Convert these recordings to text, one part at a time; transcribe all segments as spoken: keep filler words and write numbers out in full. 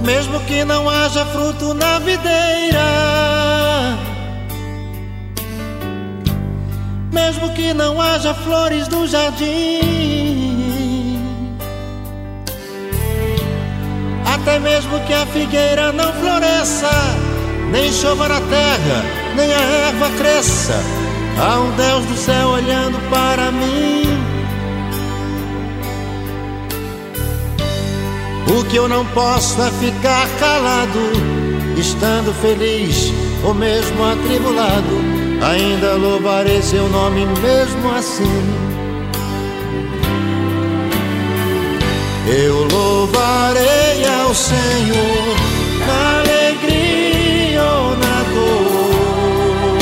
Mesmo que não haja fruto na videira, mesmo que não haja flores no jardim, até mesmo que a figueira não floresça, nem chova na terra, nem a erva cresça, há um Deus do céu olhando para mim. O que eu não posso é ficar calado, estando feliz ou mesmo atribulado, ainda louvarei seu nome mesmo assim. Eu louvarei ao Senhor na alegria ou na dor,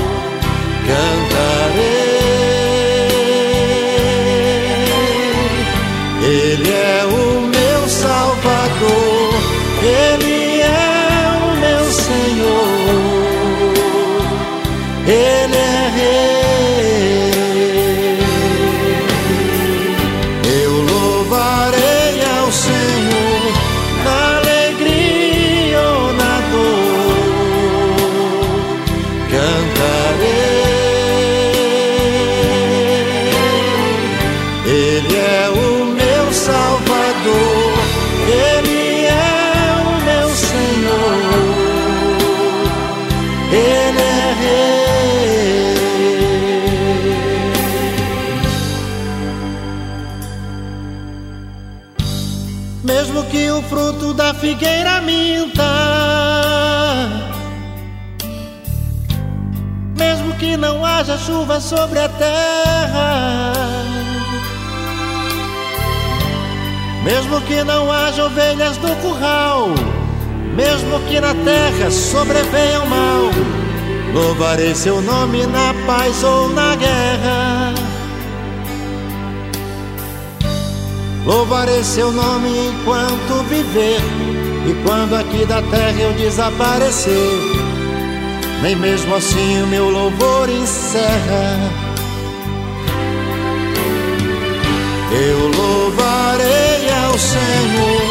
cantarei. Ele é o meu Salvador, Ele é o meu Senhor, Ele é Rei. Eu louvarei ao Senhor na alegria ou na dor, cantarei. Ele é o meu Salvador, Ele é o meu Senhor, Ele é Rei. Mesmo que o fruto da figueira minta, mesmo que não haja chuva sobre a terra, mesmo que não haja ovelhas no curral, mesmo que na terra sobrevenha o mal, louvarei seu nome na paz ou na guerra. Louvarei seu nome enquanto viver, e quando aqui da terra eu desaparecer, nem mesmo assim o meu louvor encerra. Eu louvarei ao Senhor